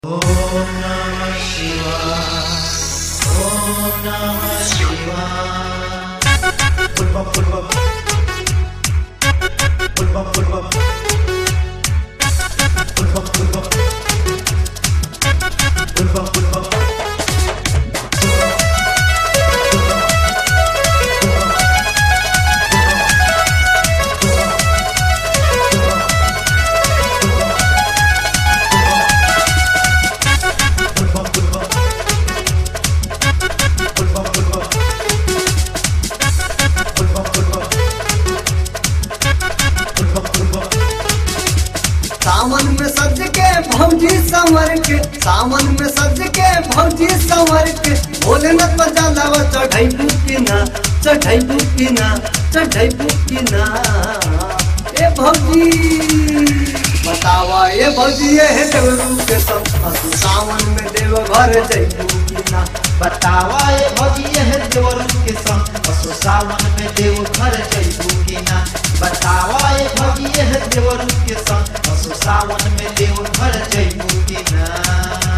Om Namah Shivaya. Om Namah Shivaya. Pulva pulva pulva pulva pulva pulva pulva pulva सावन में सज के भौजी संवर के, सावन में सज के भौजी संवर के, भोलेनाथ पर जलावा चढ़ाई बुकिना, चढ़ाई बुकिना, चढ़ाई बुकिना। ए भौजी बतावा, ए भौजी ये है देवरू के संग असु सावन में देव घर जाई बुकिना। बतावा ये भौजी है देवरू के संग असो सावन में देव घर जइबू की ना। बतावा ये भौजी है देवरू के संग असो सावन में देव घर जइबू की ना।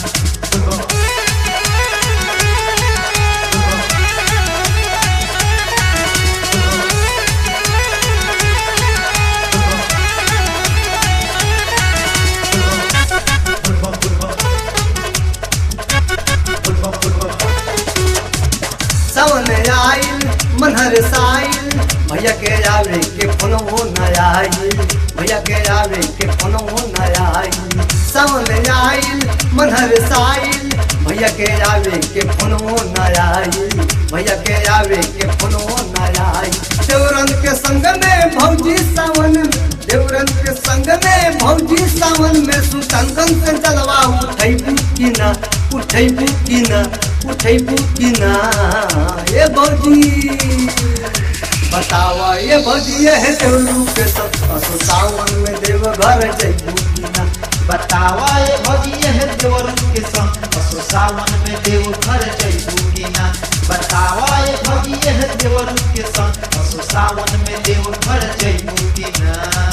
सावन आइल मनहर साइल, भैया के आवे के फोनो न आइल, भैया के आवे के फोनो न आइल। सावन आइल मनहर साइल, भैया के आवे के फोनो न आइल, भैया के आवे के फोनो न आइल। देवरन के संग में भौजी सावन में, देवरन के संग में भौजी सावन में, सुतंगन से जलवा उठै बुकिना, उठै बुकिना, उठै बुकिना। ये भौजी बतावा, ये भौजी ये है देवरू के संग असो सावन में देव घर जइबू की ना। बतावा ये भौजी है देवरू के संग असो सावन में देव घर जइबू की ना। बतावा ये भौजी है देवरू के संग असो सावन में देव घर जइबू की ना।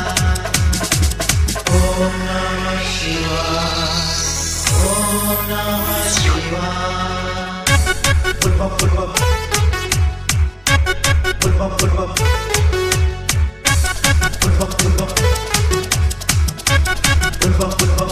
ओम नमः शिवाय। ओम नमः शिवाय। पulva pulva pulva pulva pulva pulva pulva pulva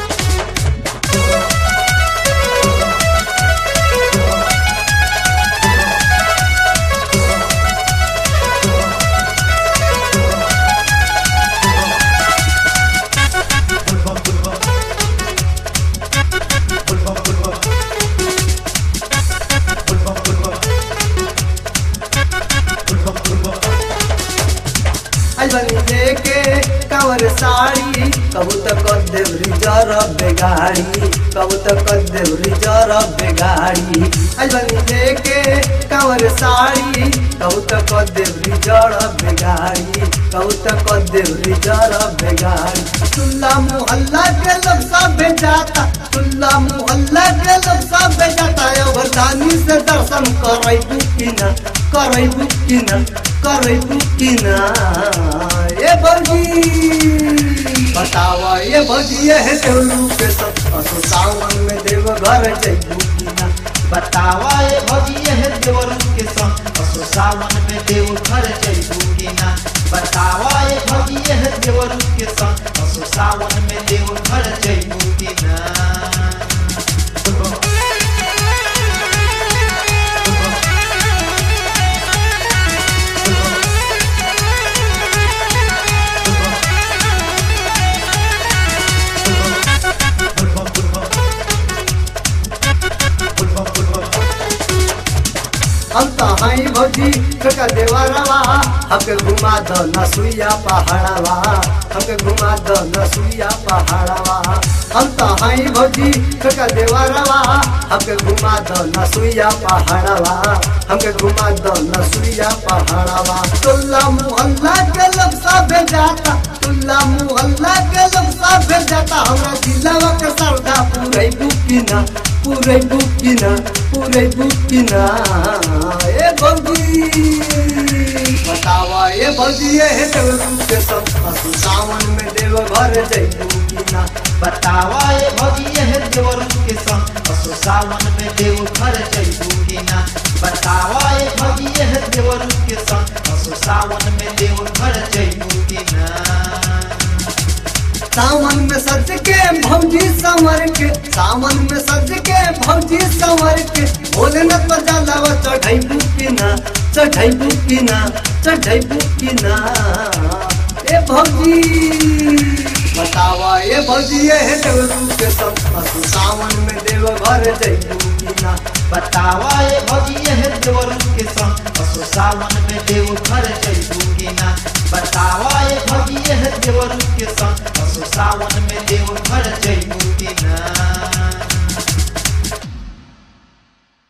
बनी लेके कांवर साड़ी, कबू तक देवरी जरब बेगाड़ी, कबू तक देवरी जरब बेगाड़ी। बनी लेके कांवर साड़ी, कबू तक देवरी जरब बेगाड़ी, कबू तक देवरी जरब बेगाड़ी। टुल्ला मोहल्ला के लोग सब बेचाता, टुल्ला मोहल्ला के लोग सब बेचाता। वरदानी से दर्शन करई बुकिना, करई बुकिना, करई बुकिना। ये भौजी बतावा, ये भौजी ये है देवरू के संग असो सावन में देव घर जइबू की ना। बतावा ये भौजी है देवरू के संग असो सावन में देव घर जइबू की ना। बतावा ये भौजी है देवरू के संग असो सावन में देव घर जइबू की ना। हम तो हाई भौजी का देवरवा, हमके घुमा दो नसुइया पहाड़वा, हमके घुमा दो नसुइया पहाड़वा। हम तो हाई भौजी का देवरवा, हमके घुमा दो नसुइया पहाड़वा, हमके घुमा दो नसुइया पहाड़वा। टुल्ला मोहल्ला के लोग सब जाता, टुल्ला मोहल्ला के लोग सब जाता। हमरा जिलावा के सरदा पूरे बुकिना, पूरे बुकिना, पूरे बुकिना। ए भौजी बतावा, ये भौजी ये है देवरू के संग असु सावन में देव घर जइबू की ना। बतावा ए भगिए है देवरू के संग असो सावन में देव घर जइबू कि ना बतावा ए भगिए है देवरू के संग असो सावन में देव घर जइबू कि ना सावन में सज के भौजी संवर के सावन में सज के भौजी संवर के भोलेनाथ पर जलावा चढ़ाइबू कि ना चढ़ाइबू कि ना चढ़ाइबू कि ना ए भौजी बतावा ए भौजी है देवरू के संग असो सावन में देव घर जइबू कि ना बतावा ए भगिए है देवरू के संग असो सावन में देव घर जइबू कि ना बतावा ए भगिए है देवरू के संग असो सावन में देव घर जइबू कि ना